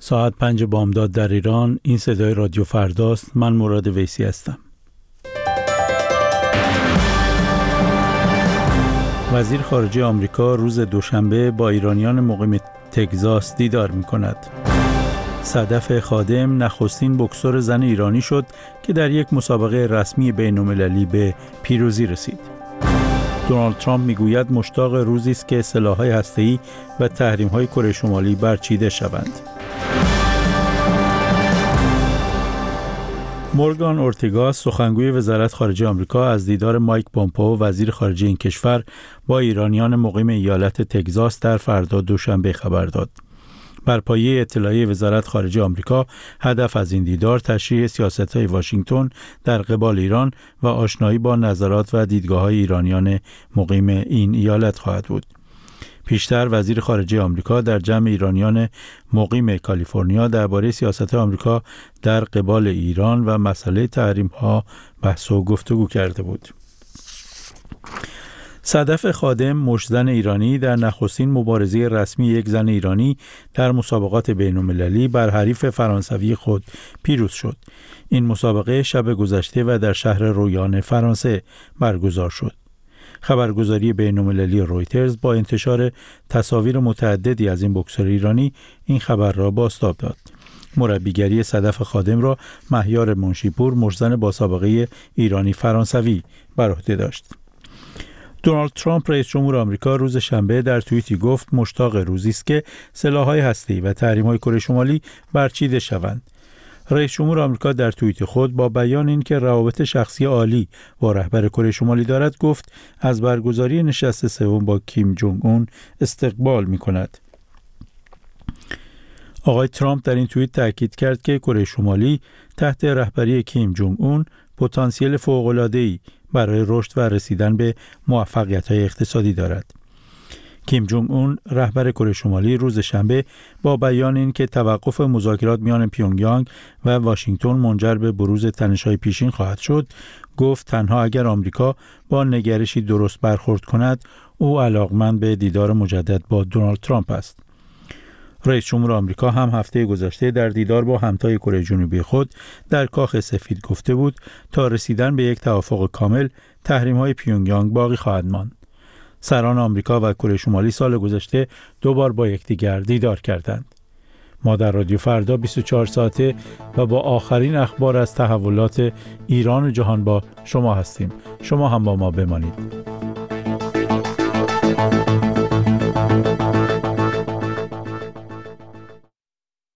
ساعت 5 بامداد در ایران. این صدای رادیو فرداست. من مراد ویسی هستم. وزیر خارجه آمریکا روز دوشنبه با ایرانیان مقیم تگزاس دیدار می‌کند. صدف خادم نخستین بوکسور زن ایرانی شد که در یک مسابقه رسمی بین‌المللی به پیروزی رسید. دونالد ترامپ میگوید مشتاق روزی است که سلاح‌های هسته‌ای و تحریم‌های کره شمالی برچیده شوند. مورگان اورتگاس سخنگوی وزارت خارجه آمریکا از دیدار مایک پومپئو وزیر خارجه این کشور با ایرانیان مقیم ایالت تگزاس در فردا دوشنبه خبر داد. بر پایه اطلاعیه وزارت خارجه آمریکا، هدف از این دیدار تشریح سیاست‌های واشنگتن در قبال ایران و آشنایی با نظرات و دیدگاه‌های ایرانیان مقیم این ایالت خواهد بود. پیشتر وزیر خارجه آمریکا در جمع ایرانیان مقیم کالیفرنیا درباره سیاست آمریکا در قبال ایران و مسئله تحریم‌ها بحث و گفتگو کرده بود. صدف خادم مشتزن ایرانی در نخستین مبارزه رسمی یک زن ایرانی در مسابقات بین‌المللی بر حریف فرانسوی خود پیروز شد. این مسابقه شب گذشته و در شهر رویان فرانسه برگزار شد. خبرگزاری بین‌المللی رویترز با انتشار تصاویر متعددی از این بوکسور ایرانی این خبر را بازتاب داد. مربیگری صدف خادم را مهیار منشیپور مشتزن با سابقه ایرانی فرانسوی بر عهده داشت. دونالد ترامپ رئیس جمهور آمریکا روز شنبه در توییتی گفت مشتاق روزی است که سلاح‌های هسته‌ای و تحریم‌های کره شمالی برچیده شوند. رئیس جمهور آمریکا در توییت خود با بیان اینکه روابط شخصی عالی با رهبر کره شمالی دارد گفت از برگزاری نشست سوم با کیم جونگ اون استقبال می‌کند. آقای ترامپ در این توییت تاکید کرد که کره شمالی تحت رهبری کیم جونگ اون پتانسیل فوق‌العاده‌ای برای رشد و رسیدن به موفقیت‌های اقتصادی دارد. کیم جونگ اون رهبر کره شمالی روز شنبه با بیان این که توقف مذاکرات میان پیونگیانگ و واشنگتن منجر به بروز تنش‌های پیشین خواهد شد، گفت تنها اگر آمریکا با نگرشی درست برخورد کند، او علاقمند به دیدار مجدد با دونالد ترامپ است. رئیس جمهور آمریکا هم هفته گذشته در دیدار با همتای کره جنوبی خود در کاخ سفید گفته بود تا رسیدن به یک توافق کامل تحریم‌های پیونگیانگ باقی خواهد ماند. سران آمریکا و کره شمالی سال گذشته دو بار با یکدیگر دیدار کردند. ما در رادیو فردا 24 ساعته و با آخرین اخبار از تحولات ایران و جهان با شما هستیم. شما هم با ما بمانید.